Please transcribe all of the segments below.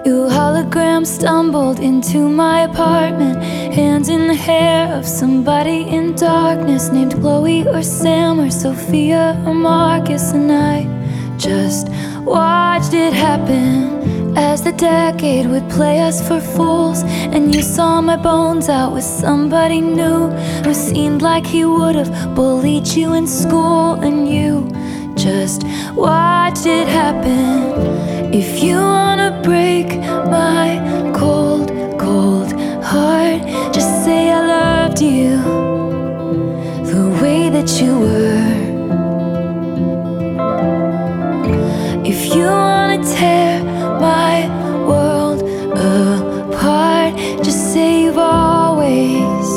Your hologram stumbled into my apartment, hands in the hair of somebody in darkness, named Chloe or Sam or Sophia or Marcus. And I just watched it happen as the decade would play us for fools. And you saw my bones out with somebody new who seemed like he would have bullied you in school. And you just watched it happen. If you wanna break my cold, cold heart, just say I loved you the way that you were. If you wanna tear my world apart, just say you've always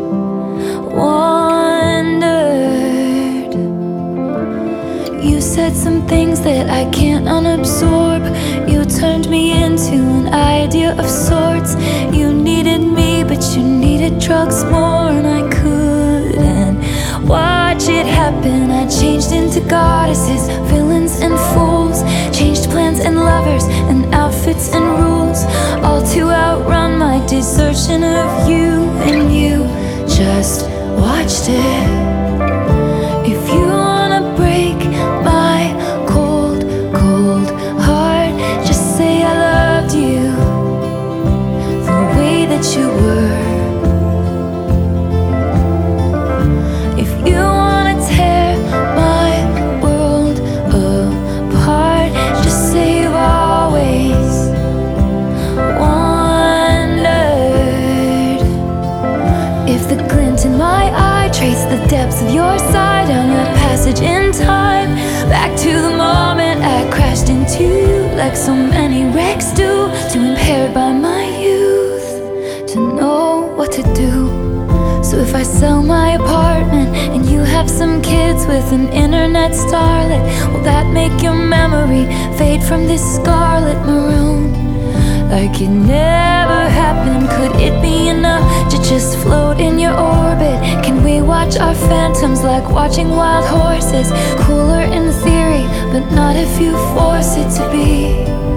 wondered. You said some things that I can't unabsorb. You turned me into an idea of sorts. You needed me, but you needed drugs more, and I couldn't watch it happen. I changed into goddesses, villains and fools, changed plans and lovers and outfits and rules, all to outrun my desertion of you. And you just watched it. If you wanna break my cold, cold heart, just say I loved you the way that you were. If you wanna tear my world apart, just say you've always wondered. If the glint in my eye traced the depths of your side on a passage in time, back to the moment I crashed into you, like so many wrecks do, too impaired by my youth to know what to do. So if I sell my apartment and you have some kids with an internet starlet, will that make your memory fade from this scarlet maroon? Like it never happened. Could it be enough to just float in your orbit? Can we watch our phantoms like watching wild horses? Cooler in theory, but not if you force it to be.